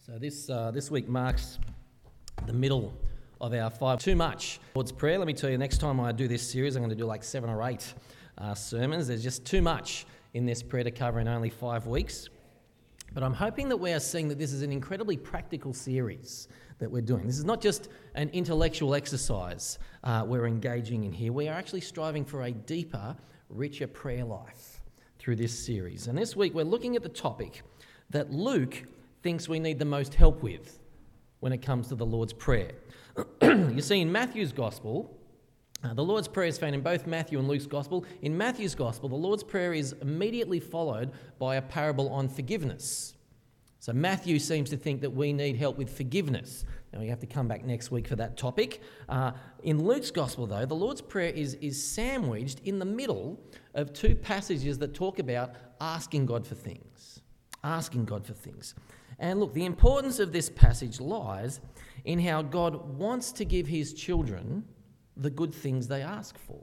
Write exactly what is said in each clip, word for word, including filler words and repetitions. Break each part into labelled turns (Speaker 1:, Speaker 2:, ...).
Speaker 1: So this uh, this week marks the middle of our five. Too much Lord's Prayer. Let me tell you, next time I do this series, I'm going to do like seven or eight uh, sermons. There's just too much in this prayer to cover in only five weeks. But I'm hoping that we are seeing that this is an incredibly practical series that we're doing. This is not just an intellectual exercise uh, we're engaging in here. We are actually striving for a deeper, richer prayer life through this series. And this week we're looking at the topic that Luke thinks we need the most help with when it comes to the Lord's Prayer. You see, in Matthew's Gospel, uh, the Lord's Prayer is found in both Matthew and Luke's Gospel. In Matthew's Gospel, the Lord's Prayer is immediately followed by a parable on forgiveness. So Matthew seems to think that we need help with forgiveness. Now, we have to come back next week for that topic. Uh, in Luke's Gospel, though, the Lord's Prayer is, is sandwiched in the middle of two passages that talk about asking God for things. Asking God for things. And look, the importance of this passage lies in how God wants to give his children the good things they ask for.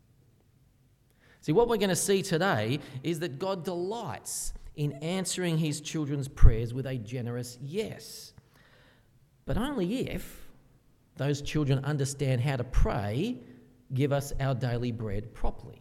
Speaker 1: See, what we're going to see today is that God delights in answering his children's prayers with a generous yes. But only if those children understand how to pray, give us our daily bread properly.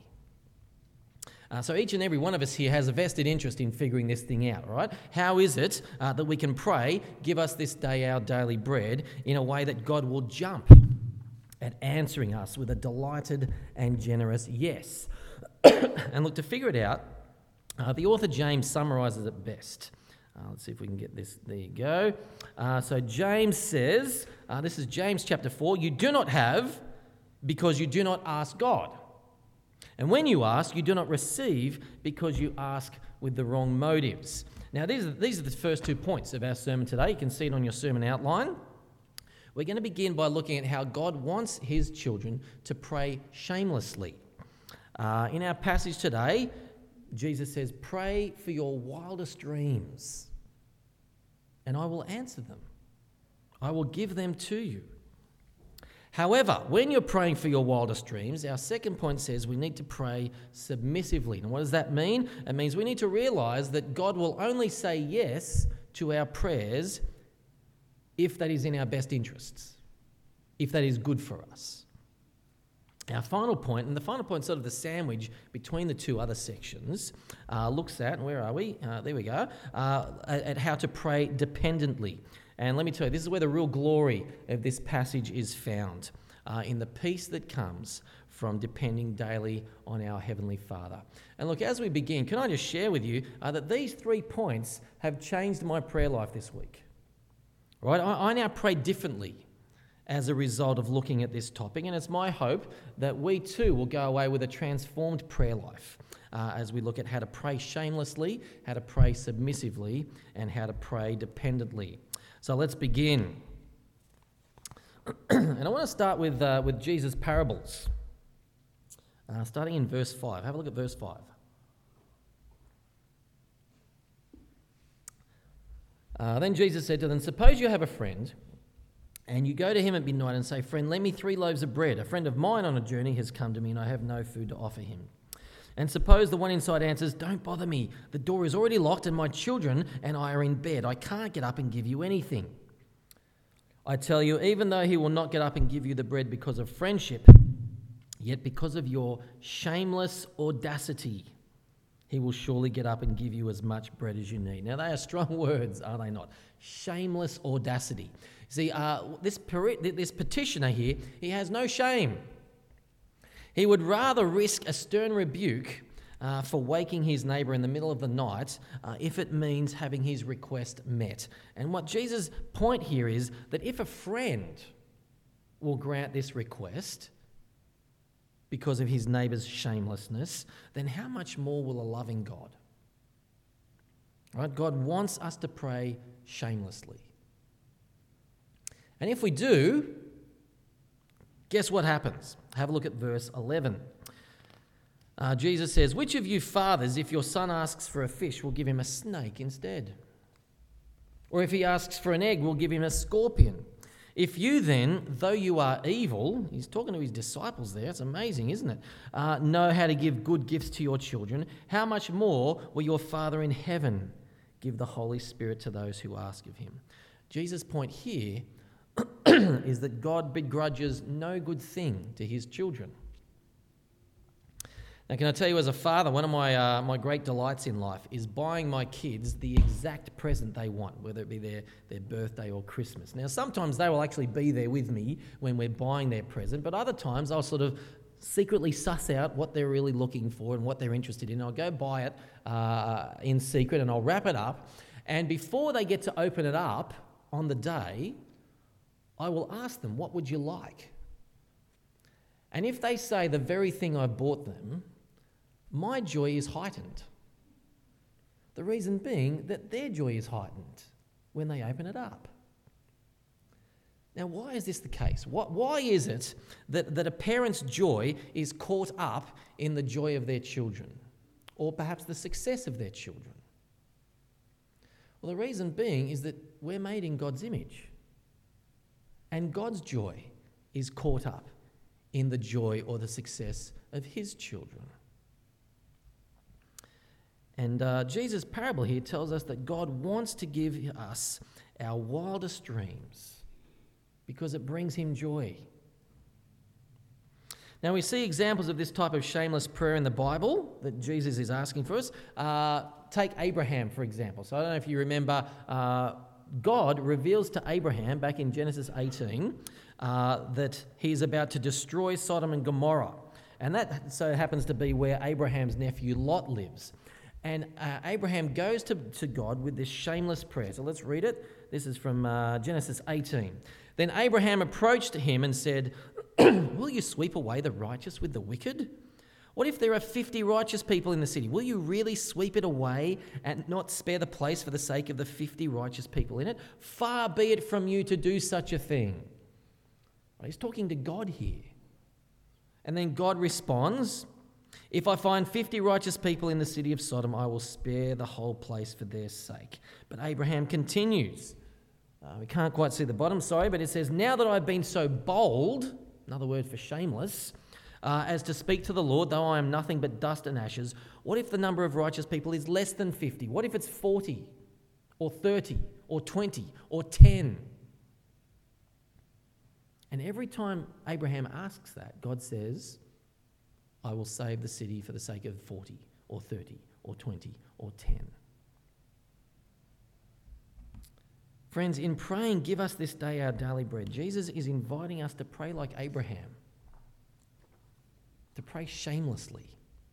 Speaker 1: Uh, so each and every one of us here has a vested interest in figuring this thing out, all right? How is it uh, that we can pray, give us this day our daily bread, in a way that God will jump at answering us with a delighted and generous yes? And look, to figure it out, uh, the author James summarises it best. Uh, let's see if we can get this. There you go. Uh, so James says, uh, this is James chapter four, you do not have because you do not ask God. And when you ask, you do not receive because you ask with the wrong motives. Now, these are, these are the first two points of our sermon today. You can see it on your sermon outline. We're going to begin by looking at how God wants his children to pray shamelessly. Uh, in our passage today, Jesus says, pray for your wildest dreams, and I will answer them. I will give them to you. However, when you're praying for your wildest dreams, our second point says we need to pray submissively. And what does that mean? It means we need to realise that God will only say yes to our prayers if that is in our best interests, if that is good for us. Our final point, and the final point, sort of the sandwich between the two other sections, uh, looks at, where are we? Uh, there we go, uh, at, at how to pray dependently. And let me tell you, this is where the real glory of this passage is found, uh, in the peace that comes from depending daily on our Heavenly Father. And look, as we begin, can I just share with you uh, that these three points have changed my prayer life this week. Right? I, I now pray differently as a result of looking at this topic, and it's my hope that we too will go away with a transformed prayer life uh, as we look at how to pray shamelessly, how to pray submissively, and how to pray dependently. So let's begin. And I want to start with uh, with Jesus' parables, uh, starting in verse five. Have a look at verse five. Uh, then Jesus said to them, suppose you have a friend, and you go to him at midnight and say, friend, lend me three loaves of bread. A friend of mine on a journey has come to me, and I have no food to offer him. And suppose the one inside answers, don't bother me. The door is already locked and my children and I are in bed. I can't get up and give you anything. I tell you, even though he will not get up and give you the bread because of friendship, yet because of your shameless audacity, he will surely get up and give you as much bread as you need. Now, they are strong words, are they not? Shameless audacity. See, uh, this, this petitioner here, he has no shame. He would rather risk a stern rebuke uh, for waking his neighbour in the middle of the night uh, if it means having his request met. And what Jesus' point here is that if a friend will grant this request because of his neighbour's shamelessness, then how much more will a loving God? Right? God wants us to pray shamelessly. And if we do, guess what happens? Have a look at verse eleven. Uh, Jesus says, which of you fathers, if your son asks for a fish, will give him a snake instead? Or if he asks for an egg, will give him a scorpion? If you then, though you are evil, he's talking to his disciples there, it's amazing, isn't it? Uh, know how to give good gifts to your children, how much more will your Father in heaven give the Holy Spirit to those who ask of him? Jesus' point here is that God begrudges no good thing to his children. Now, can I tell you, as a father, one of my uh, my great delights in life is buying my kids the exact present they want, whether it be their, their birthday or Christmas. Now, sometimes they will actually be there with me when we're buying their present, but other times I'll sort of secretly suss out what they're really looking for and what they're interested in. I'll go buy it uh, in secret and I'll wrap it up. And before they get to open it up on the day, I will ask them, what would you like? And if they say the very thing I bought them, my joy is heightened. The reason being that their joy is heightened when they open it up. Now, why is this the case? What, why is it that, that a parent's joy is caught up in the joy of their children, or perhaps the success of their children? Well, the reason being is that we're made in God's image, and God's joy is caught up in the joy or the success of his children. And uh, Jesus' parable here tells us that God wants to give us our wildest dreams because it brings him joy. Now, we see examples of this type of shameless prayer in the Bible that Jesus is asking for us. Uh, take Abraham, for example. So I don't know if you remember, uh, God reveals to Abraham back in Genesis eighteen uh, that he's about to destroy Sodom and Gomorrah. And that so happens to be where Abraham's nephew Lot lives. And uh, Abraham goes to, to God with this shameless prayer. So let's read it. This is from uh, Genesis eighteen. Then Abraham approached him and said, "Will you sweep away the righteous with the wicked? What if there are fifty righteous people in the city? Will you really sweep it away and not spare the place for the sake of the fifty righteous people in it? Far be it from you to do such a thing." Well, he's talking to God here. And then God responds, "If I find fifty righteous people in the city of Sodom, I will spare the whole place for their sake." But Abraham continues. Uh, we can't quite see the bottom, sorry, but it says, "Now that I've been so bold," another word for shameless, uh, "as to speak to the Lord, though I am nothing but dust and ashes, what if the number of righteous people is less than fifty? What if it's forty or thirty or twenty or ten? And every time Abraham asks that, God says, "I will save the city for the sake of forty or thirty or twenty or ten. Friends, in praying, "Give us this day our daily bread," Jesus is inviting us to pray like Abraham, to pray shamelessly.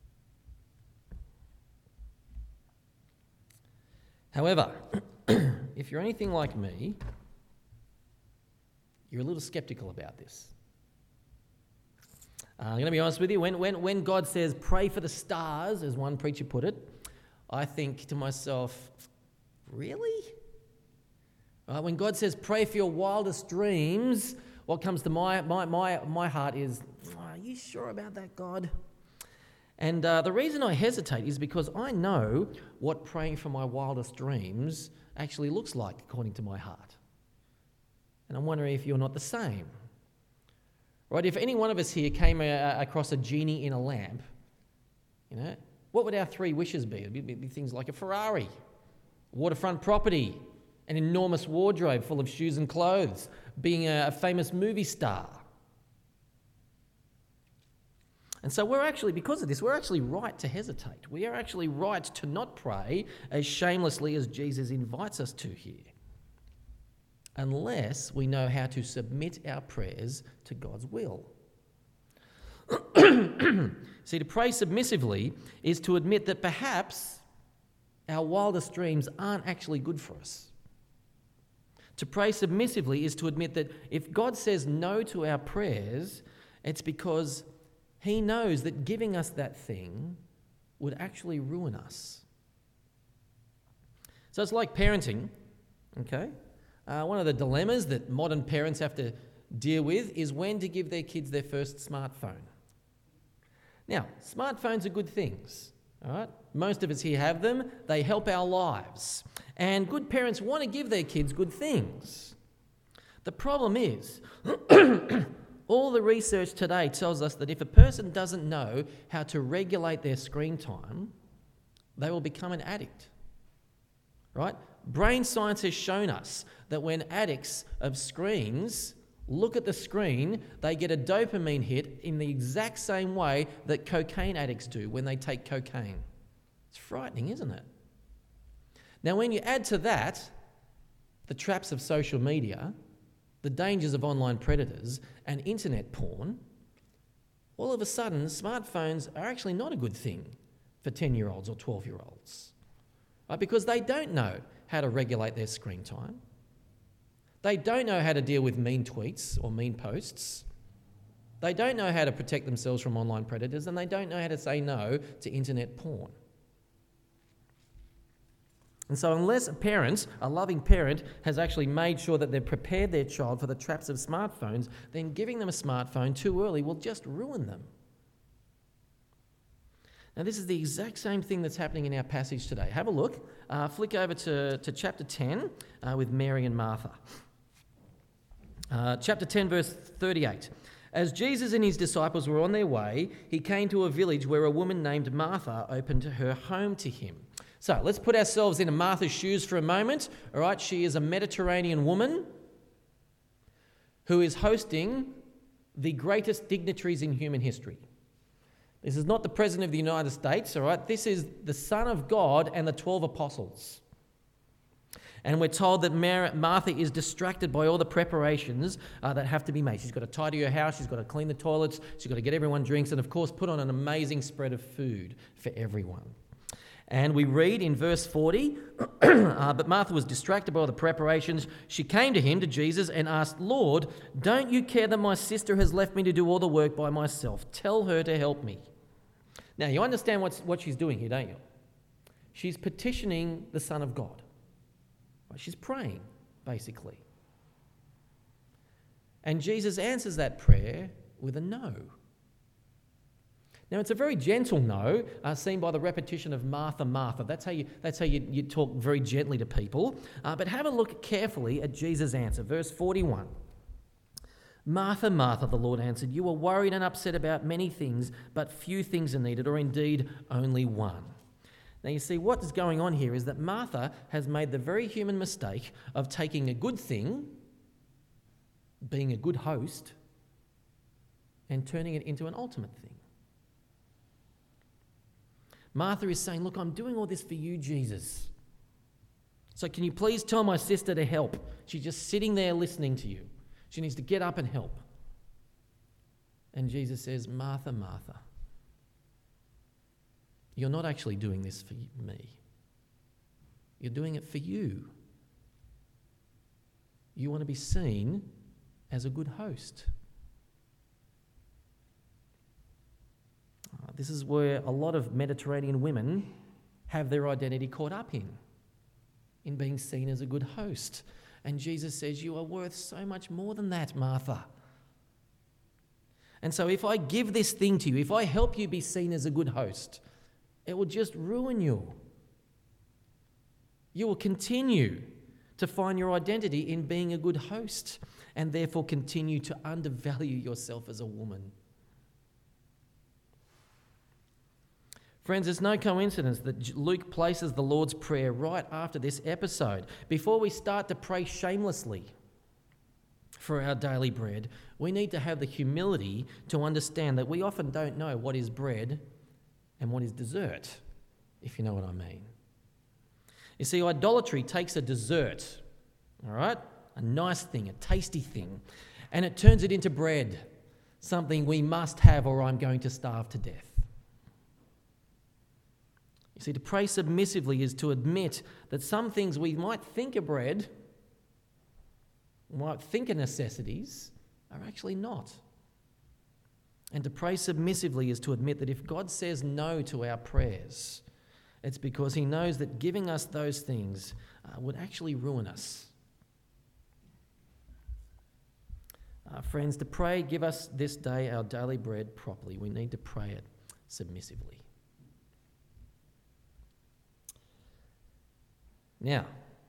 Speaker 1: However, if you're anything like me, you're a little skeptical about this. Uh, I'm going to be honest with you. When, when, when God says, "Pray for the stars," as one preacher put it, I think to myself, really? Uh, when God says, "Pray for your wildest dreams," what comes to my my my, my heart is, "Are you sure about that, God?" And uh, the reason I hesitate is because I know what praying for my wildest dreams actually looks like according to my heart. And I'm wondering if you're not the same. Right? If any one of us here came uh, across a genie in a lamp, you know, what would our three wishes be? It'd be, be things like a Ferrari, waterfront property, an enormous wardrobe full of shoes and clothes, being a, a famous movie star. And so we're actually, because of this, we're actually right to hesitate. We are actually right to not pray as shamelessly as Jesus invites us to here, unless we know how to submit our prayers to God's will. See, to pray submissively is to admit that perhaps our wildest dreams aren't actually good for us. To pray submissively is to admit that if God says no to our prayers, it's because he knows that giving us that thing would actually ruin us. So it's like parenting, okay? Uh, one of the dilemmas that modern parents have to deal with is when to give their kids their first smartphone. Now, smartphones are good things, all right? Most of us here have them. They help our lives. And good parents want to give their kids good things. The problem is, all the research today tells us that if a person doesn't know how to regulate their screen time, they will become an addict, right? Brain science has shown us that when addicts of screens look at the screen, they get a dopamine hit in the exact same way that cocaine addicts do when they take cocaine. It's frightening, isn't it? Now, when you add to that the traps of social media, the dangers of online predators, and internet porn, all of a sudden, smartphones are actually not a good thing for ten-year-olds or twelve-year-olds, right? Because they don't know how to regulate their screen time. They don't know how to deal with mean tweets or mean posts. They don't know how to protect themselves from online predators, and they don't know how to say no to internet porn. And so unless a parent, a loving parent, has actually made sure that they've prepared their child for the traps of smartphones, then giving them a smartphone too early will just ruin them. Now, this is the exact same thing that's happening in our passage today. Have a look. Uh, flick over to, to chapter ten uh, with Mary and Martha. Uh, chapter ten, verse thirty-eight. As Jesus and his disciples were on their way, he came to a village where a woman named Martha opened her home to him. So let's put ourselves into Martha's shoes for a moment. All right, she is a Mediterranean woman who is hosting the greatest dignitaries in human history. This is not the President of the United States, all right? This is the Son of God and the twelve apostles. And we're told that Mar- Martha is distracted by all the preparations uh, that have to be made. She's got to tidy her house, she's got to clean the toilets, she's got to get everyone drinks, and of course put on an amazing spread of food for everyone. And we read in verse forty, uh, but Martha was distracted by all the preparations. She came to him, to Jesus, and asked, Lord, don't you care that my sister has left me to do all the work by myself? Tell her to help me. Now, you understand what's, what she's doing here, don't you? She's petitioning the Son of God. She's praying, basically. And Jesus answers that prayer with a no. Now, it's a very gentle no, uh, seen by the repetition of Martha, Martha. That's how you, that's how you, you talk very gently to people. Uh, but have a look carefully at Jesus' answer. Verse forty-one. Martha, Martha, the Lord answered, you are worried and upset about many things, but few things are needed, or indeed only one. Now, you see, what's going on here is that Martha has made the very human mistake of taking a good thing, being a good host, and turning it into an ultimate thing. Martha is saying, look, I'm doing all this for you, Jesus. So can you please tell my sister to help? She's just sitting there listening to you. She needs to get up and help. And Jesus says, Martha, Martha, you're not actually doing this for me. You're doing it for you. You want to be seen as a good host. Uh, this is where a lot of Mediterranean women have their identity caught up in, in being seen as a good host. And Jesus says, you are worth so much more than that, Martha. And so if I give this thing to you, if I help you be seen as a good host, it will just ruin you. You will continue to find your identity in being a good host and therefore continue to undervalue yourself as a woman. Friends, it's no coincidence that Luke places the Lord's Prayer right after this episode. Before we start to pray shamelessly for our daily bread, we need to have the humility to understand that we often don't know what is bread and what is dessert, if you know what I mean. You see, idolatry takes a dessert, all right, a nice thing, a tasty thing, and it turns it into bread, something we must have or I'm going to starve to death. You see, to pray submissively is to admit that some things we might think are bread, might think are necessities, are actually not. And to pray submissively is to admit that if God says no to our prayers, it's because he knows that giving us those things uh, would actually ruin us. Uh, friends, to pray, give us this day our daily bread properly, we need to pray it submissively. Now,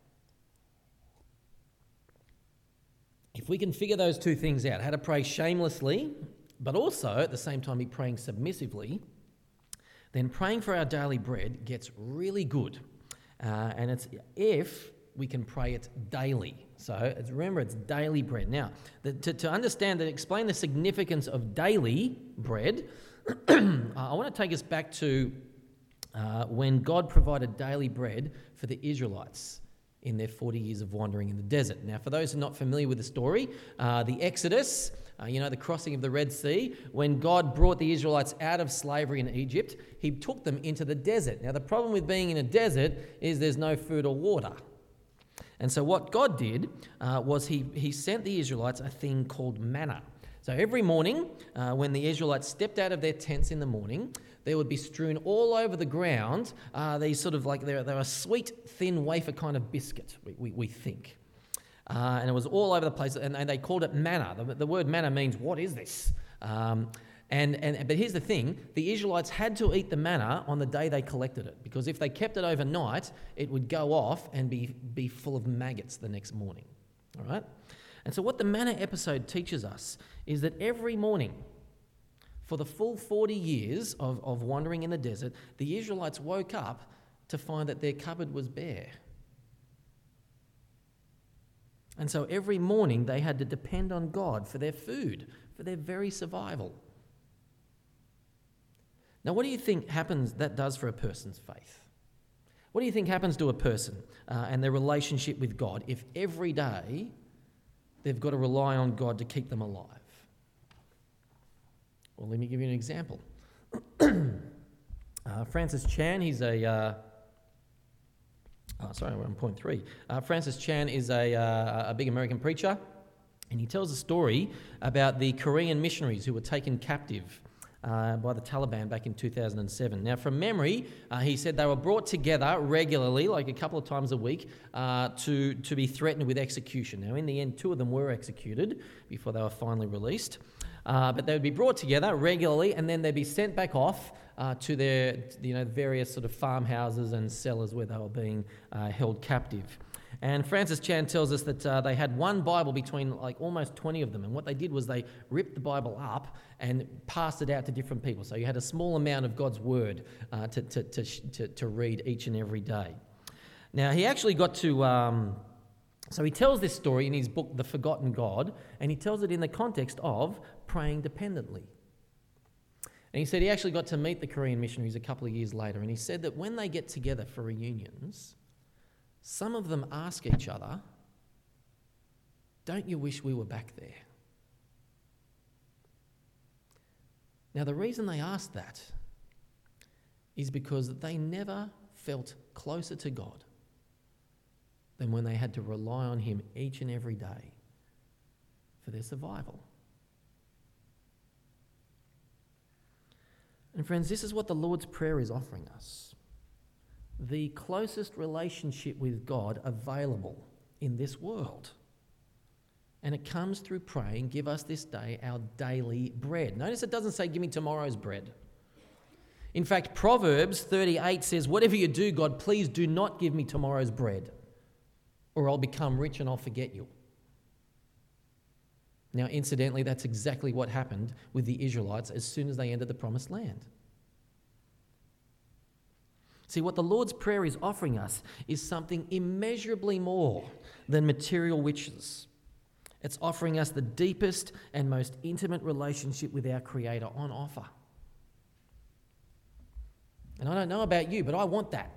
Speaker 1: if we can figure those two things out, how to pray shamelessly, but also at the same time be praying submissively, then praying for our daily bread gets really good. Uh, and it's if we can pray it daily. So it's, remember, it's daily bread. Now, the, to, to understand and explain the significance of daily bread, I want to take us back to uh, when God provided daily bread for the Israelites in their forty years of wandering in the desert. Now, for those who are not familiar with the story, uh, the Exodus, uh, you know, the crossing of the Red Sea, when God brought the Israelites out of slavery in Egypt, he took them into the desert. Now, the problem with being in a desert is there's no food or water. And so what God did uh, was he, he sent the Israelites a thing called manna. So every morning, uh, when the Israelites stepped out of their tents in the morning, there would be strewn all over the ground uh, these sort of like, they're, they're a sweet, thin wafer kind of biscuit, we, we, we think. Uh, and it was all over the place, and, and they called it manna. The, the word manna means, what is this? Um, and, and But here's the thing, the Israelites had to eat the manna on the day they collected it, because if they kept it overnight, it would go off and be, be full of maggots the next morning. All right? And so what the manna episode teaches us is that every morning, for the full forty years of, of wandering in the desert, the Israelites woke up to find that their cupboard was bare. And so every morning they had to depend on God for their food, for their very survival. Now, what do you think happens that does for a person's faith? What do you think happens to a person uh, and their relationship with God if every day they've got to rely on God to keep them alive? Well, let me give you an example. uh, Francis Chan, he's a... Uh, oh, sorry, we're on point three. Uh, Francis Chan is a, uh, a big American preacher, and he tells a story about the Korean missionaries who were taken captive uh, by the Taliban back in two thousand seven. Now, from memory, uh, he said they were brought together regularly, like a couple of times a week, uh, to, to be threatened with execution. Now, in the end, two of them were executed before they were finally released. Uh, but they would be brought together regularly, and then they'd be sent back off uh, to their, you know, various sort of farmhouses and cellars where they were being uh, held captive. And Francis Chan tells us that uh, they had one Bible between like almost twenty of them, and what they did was they ripped the Bible up and passed it out to different people. So you had a small amount of God's Word uh, to, to, to, to, to read each and every day. Now, he actually got to... Um, So he tells this story in his book, The Forgotten God, and he tells it in the context of praying dependently. And he said he actually got to meet the Korean missionaries a couple of years later, and he said that when they get together for reunions, some of them ask each other, "Don't you wish we were back there?" Now, the reason they asked that is because they never felt closer to God than when they had to rely on him each and every day for their survival. And friends, this is what the Lord's Prayer is offering us. The closest relationship with God available in this world. And it comes through praying, "Give us this day our daily bread." Notice it doesn't say, "Give me tomorrow's bread." In fact, Proverbs thirty-eight says, "Whatever you do, God, please do not give me tomorrow's bread, or I'll become rich and I'll forget you." Now, incidentally, that's exactly what happened with the Israelites as soon as they entered the Promised Land. See, what the Lord's Prayer is offering us is something immeasurably more than material riches. It's offering us the deepest and most intimate relationship with our Creator on offer. And I don't know about you, but I want that.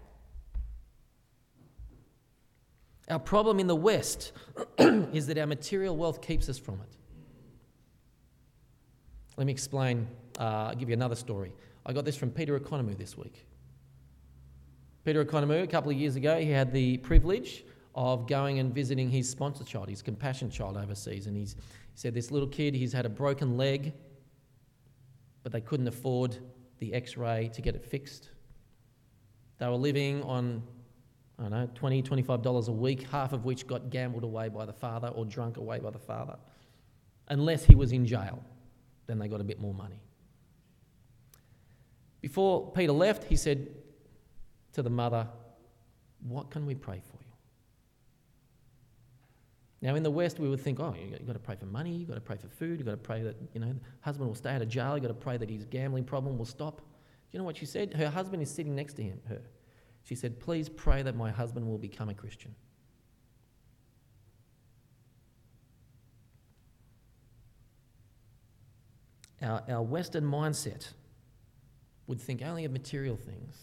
Speaker 1: Our problem in the West is that our material wealth keeps us from it. Let me explain, uh, I'll give you another story. I got this from Peter Economou this week. Peter Economou, a couple of years ago, he had the privilege of going and visiting his sponsor child, his compassion child overseas. And he's, he said this little kid, he's had a broken leg, but they couldn't afford the x-ray to get it fixed. They were living on, I don't know, twenty dollars, twenty-five dollars a week, half of which got gambled away by the father or drunk away by the father. Unless he was in jail, then they got a bit more money. Before Peter left, he said to the mother, "What can we pray for you?" Now, in the West, we would think, oh, you've got to pray for money, you've got to pray for food, you've got to pray that, you know, the husband will stay out of jail, you've got to pray that his gambling problem will stop. Do you know what she said? Her husband is sitting next to him, her. She said, "Please pray that my husband will become a Christian." Our, our Western mindset would think only of material things.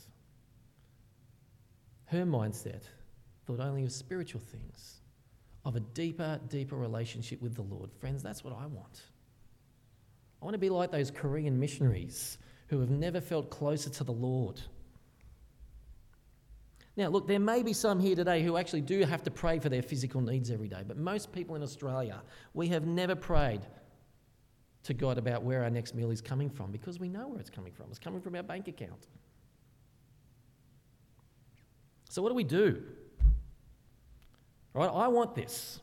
Speaker 1: Her mindset thought only of spiritual things, of a deeper, deeper relationship with the Lord. Friends, that's what I want. I want to be like those Korean missionaries who have never felt closer to the Lord. Now, look, there may be some here today who actually do have to pray for their physical needs every day, but most people in Australia, we have never prayed to God about where our next meal is coming from because we know where it's coming from. It's coming from our bank account. So what do we do? All right, I want this.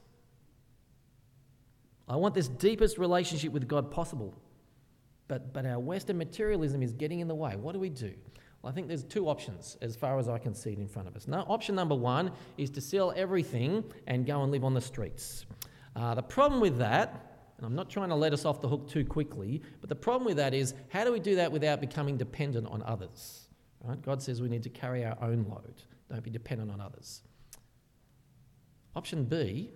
Speaker 1: I want this deepest relationship with God possible. But, but our Western materialism is getting in the way. What do we do? Well, I think there's two options as far as I can see it in front of us. Now, option number one is to sell everything and go and live on the streets. Uh, the problem with that, and I'm not trying to let us off the hook too quickly, but the problem with that is how do we do that without becoming dependent on others? Right? God says we need to carry our own load. Don't be dependent on others. Option B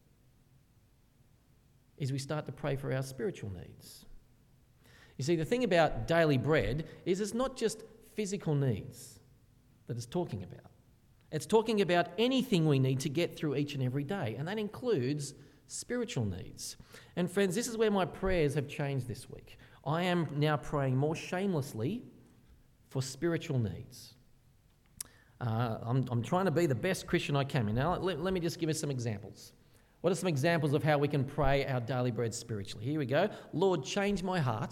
Speaker 1: is we start to pray for our spiritual needs. You see, the thing about daily bread is it's not just physical needs that it's talking about. It's talking about anything we need to get through each and every day, and that includes spiritual needs. And friends, this is where my prayers have changed this week. I am now praying more shamelessly for spiritual needs. Uh, I'm, I'm trying to be the best Christian I can. Now, let, let me just give us some examples. What are some examples of how we can pray our daily bread spiritually? Here we go. Lord, change my heart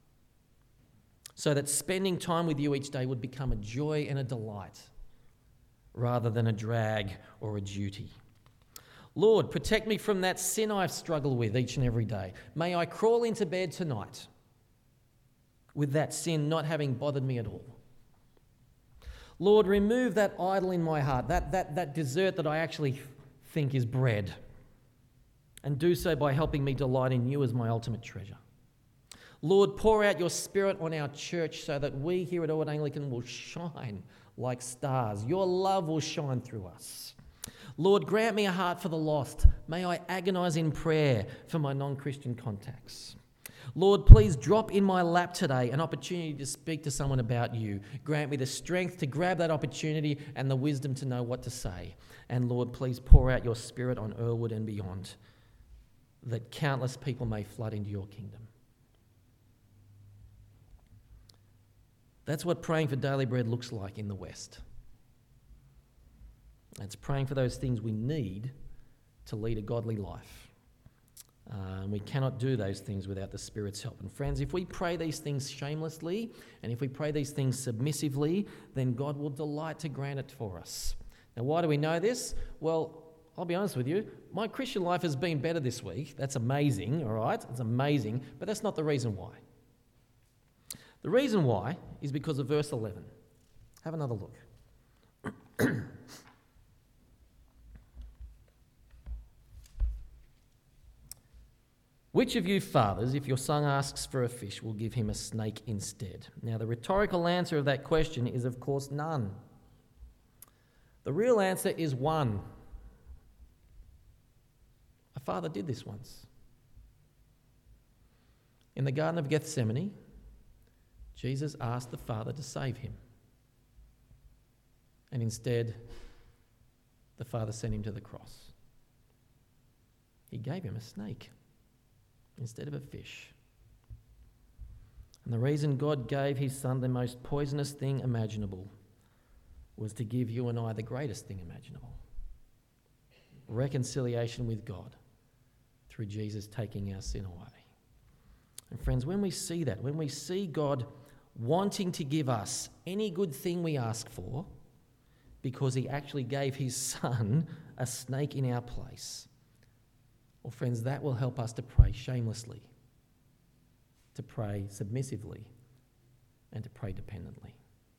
Speaker 1: so that spending time with you each day would become a joy and a delight rather than a drag or a duty. Lord, protect me from that sin I struggle with each and every day. May I crawl into bed tonight with that sin not having bothered me at all. Lord, remove that idol in my heart, that, that, that dessert that I actually think is bread, and do so by helping me delight in you as my ultimate treasure. Lord, pour out your Spirit on our church so that we here at Ord Anglican will shine like stars. Your love will shine through us. Lord, grant me a heart for the lost. May I agonize in prayer for my non-Christian contacts. Lord, please drop in my lap today an opportunity to speak to someone about you. Grant me the strength to grab that opportunity and the wisdom to know what to say. And Lord, please pour out your Spirit on Earlwood and beyond, that countless people may flood into your kingdom. That's what praying for daily bread looks like in the West. It's praying for those things we need to lead a godly life. Uh, and we cannot do those things without the Spirit's help. And friends, if we pray these things shamelessly, and if we pray these things submissively, then God will delight to grant it for us. Now, why do we know this? Well, I'll be honest with you, my Christian life has been better this week. That's amazing, all right? It's amazing, but that's not the reason why. The reason why is because of verse eleven. Have another look. Which of you fathers, if your son asks for a fish, will give him a snake instead? Now, the rhetorical answer of that question is, of course, none. The real answer is one. A father did this once. In the Garden of Gethsemane, Jesus asked the Father to save him. And instead, the Father sent him to the cross. He gave him a snake instead of a fish. And the reason God gave his Son the most poisonous thing imaginable was to give you and I the greatest thing imaginable. Reconciliation with God through Jesus taking our sin away. And friends, when we see that, when we see God wanting to give us any good thing we ask for because he actually gave his Son a snake in our place, well, friends, that will help us to pray shamelessly, to pray submissively, and to pray dependently.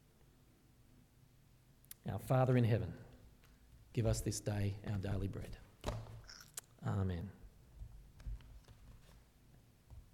Speaker 1: Our Father in heaven, give us this day our daily bread. Amen.